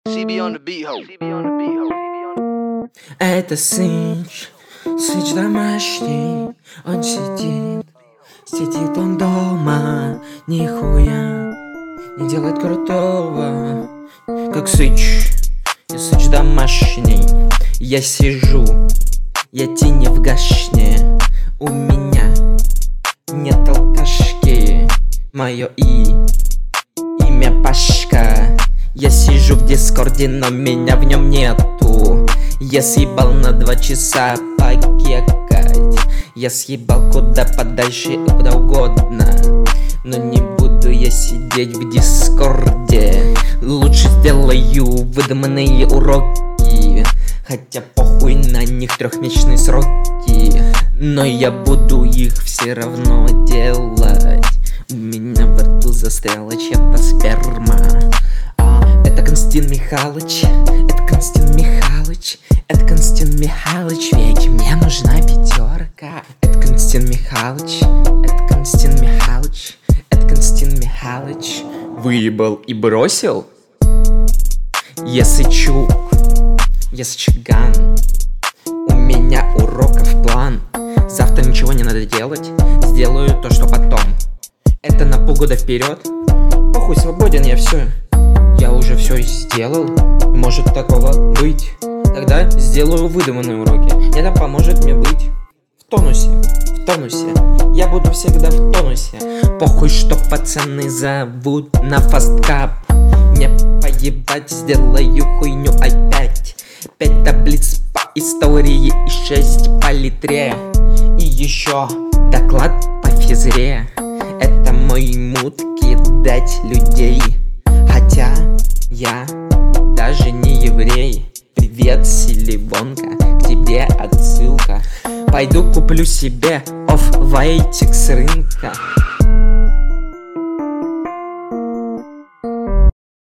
CB on the beat, ho. CB on the beat, ho. Это Сыч домашний. Он сидит он дома, нихуя не делает крутого, как Сыч. Я Сыч домашний. Я сижу, я тени в гашне. У меня нет алкашки. Мое имя Пашка. Я сижу в дискорде, но меня в нем нету. Я съебал на 2 часа покекать. Я съебал куда подальше и куда угодно. Но не буду я сидеть в дискорде. Лучше сделаю выдуманные уроки. Хотя похуй на них 3-месячные сроки. Но я буду их все равно делать. У меня во рту застряла чья-то сперма. Это Константин Михайлович, это Константин Михайлович, это Константин Михайлович, ведь мне нужна 5. Это Константин Михайлович, это Константин Михайлович, это Константин Михайлович. Выебал и бросил? Я Сычук, я Сычган. У меня уроков план. Завтра ничего не надо делать, сделаю то, что потом. Это на полгода вперед. Похуй, свободен я, все. Я уже все сделал, может такого быть. Тогда сделаю выдуманные уроки. Это поможет мне быть в тонусе. Я буду всегда в тонусе. Похуй, что пацаны зовут на фасткап. Мне поебать, сделаю хуйню опять. 5 таблиц по истории и 6 по литре. И еще доклад по физре. Это мой мут кидать людей. Хотя я даже не еврей. Привет, Селивонка, к тебе отсылка. Пойду куплю себе офф-вайтик с рынка.